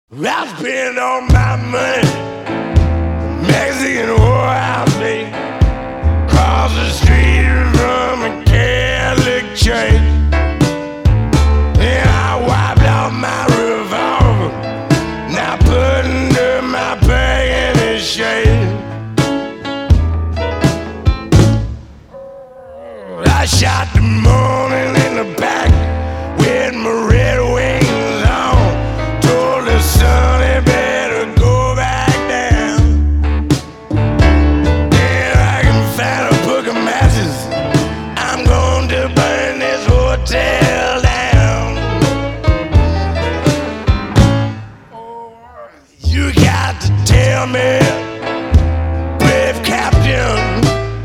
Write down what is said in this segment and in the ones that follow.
I spend all my money, Mexican whorehouse, baby. Cross the street from a Catholic church, and I wiped out my revolver. Now put under my bag in his shade. I shot the morning in the back with my red wings on. Told the sun he better go back down. If I can find a book of matches, I'm going to burn this hotel down. You got to tell me, brave captain,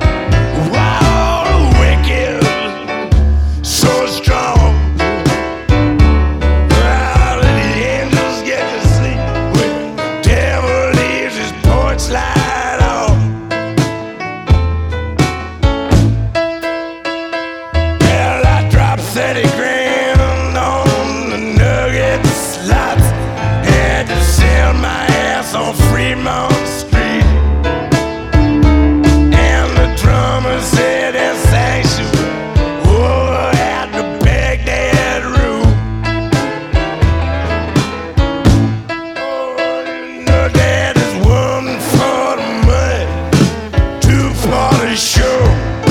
$30,000 on the nugget slots. Had to sell my ass on Fremont Street. And the drummer said that sanction over at the Baghdad Room. Oh, you know that is one for the money, two for the show.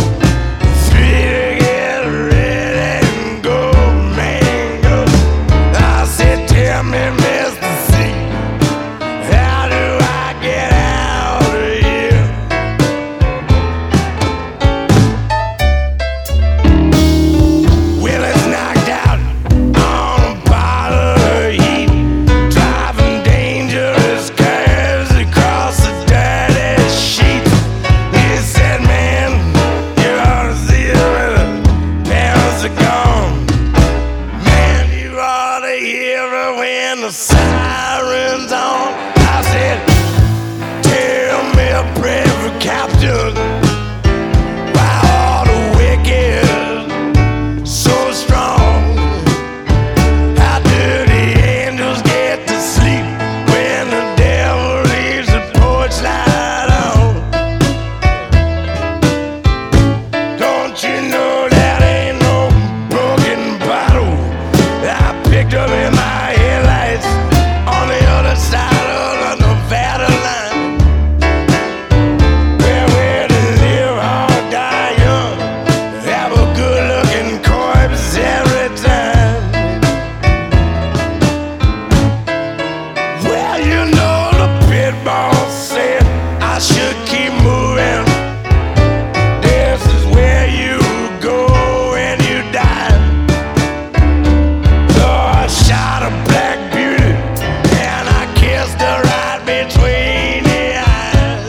When the siren's on, I said, tell me, brave captain, why are the wicked so strong? How do the angels get to sleep when the devil leaves the porch light on? Don't you know that ain't no broken bottle that I picked up in my on the other side of the Nevada line, where we're to live or die young, have a good-looking corpse every time. Well, you know the pit boss said I should keep moving. This is where you go when you die. So I shot a black between the eyes.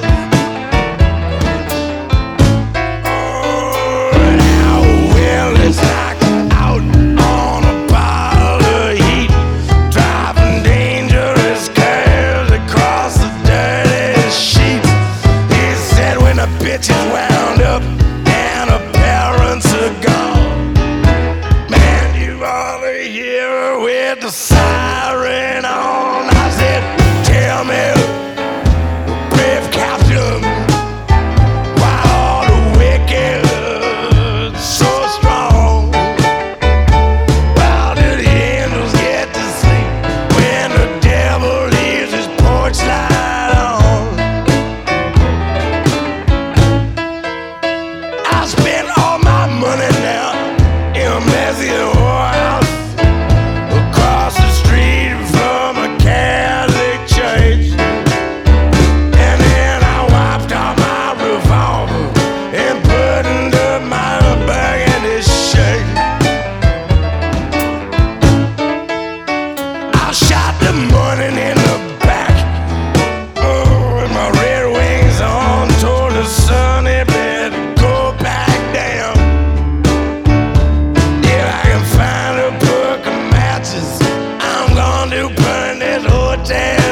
Oh, now well, it's knocked out on a pile of heat, driving dangerous curves across the dirty sheets. He said when the bitch is wound up and her parents are gone, man, you ought to hear her with the siren on. I said, tell me, brave captain, why are the wicked so strong? How do the angels get to sleep when the devil leaves his porch light on? I spent all my money now in a Mexican whorehouse across the street from a Catholic church. And then I wiped out my revolver and put under my bag in his shirt. I shot the morning in the back, with my red wings on. Told the sun he better go back down. If I can find a book of matches, I'm gonna burn this hotel